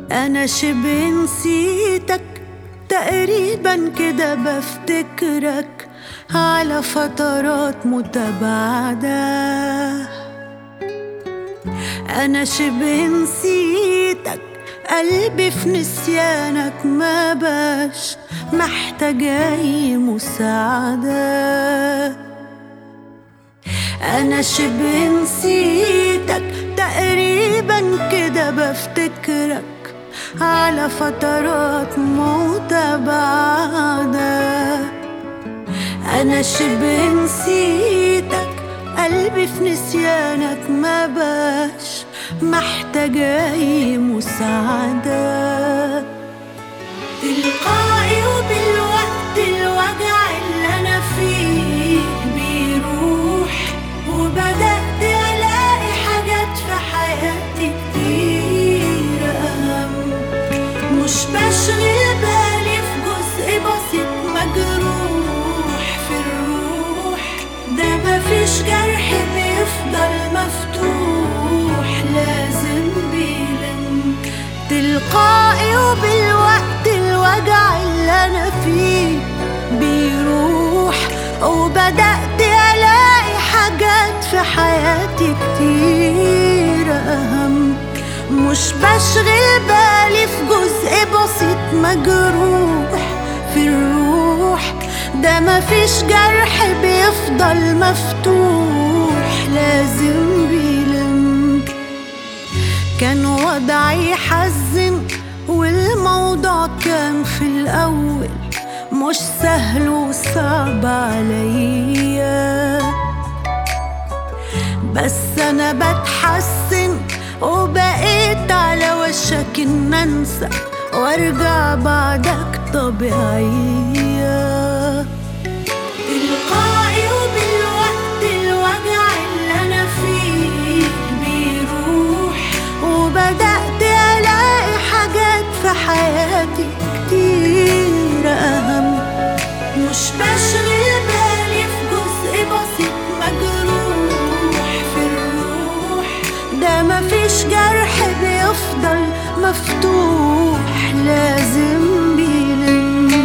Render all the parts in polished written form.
أنا شبه نسيتك تقريبا كده، بفتكرك على فترات متباعدة. أنا شبه نسيتك، قلبي في نسيانك ما باش محتاج أي مساعدة. أنا شبه نسيتك تقريبا كده، بفتكرك على فترات متباعدة. أنا شبه نسيتك، قلبي في نسيانك ما باش محتاج أي مساعدة. تلقائي وبالوقت الوجع اللي أنا فيه بيروح، وبدأت ألاقي حاجات في حياتي كتير أهم. مش بشغل بالي في جزء بسيط مجروح في الروح، ده مفيش جرح بيفضل مفتوح لازم بيلم. تلقائي وبالوقت الوجع اللي أنا فيه بيروح، وبدأت ألاقي حاجات في حياتي كتير أهم. مش بشغل بالي في جزء بسيط مجروح في الروح، ده مفيش جرح بيفضل مفتوح لازم بيلم. كان وضعي يحزن والموضوع كان في الأول مش سهل وصعب عليا، بس أنا بتحسن وبقيت على وشك إن أنسى وارجع بعدك طبيعية. تلقائي وبالوقت الوجع اللي أنا فيه بيروح، وبدأت ألاقي حاجات في حياتي كتير أهم. مش بشغل بالي في جزء بسيط مجروح في الروح، ده مفيش جرح بيفضل مفتوح لازم بيلم.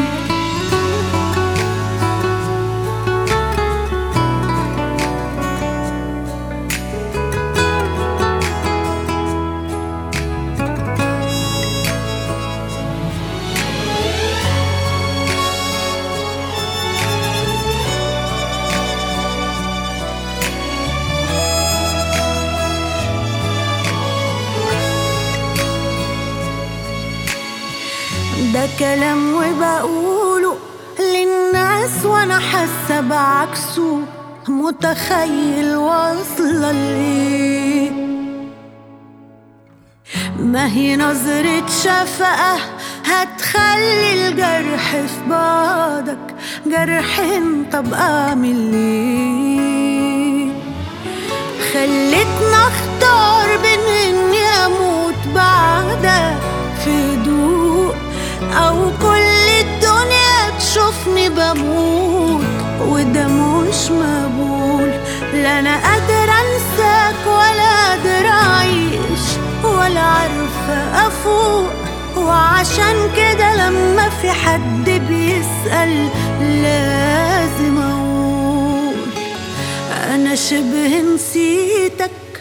ده كلام وبقوله للناس وانا حاسه بعكسه، متخيل واصله ليه. ما هي نظرة شفقة هتخلي الجرح في بعضك جرحين، طب اعمل ايه؟ خلتنا اختار بين اني اموت بعدك في هدوء، أو كل الدنيا تشوفني بموت، وده مش مقبول. لا أنا قادرة أنساك ولا قادرة أعيش ولا عارفة أفوق، وعشان كده لما في حد بيسأل لازم أقول أنا شبه نسيتك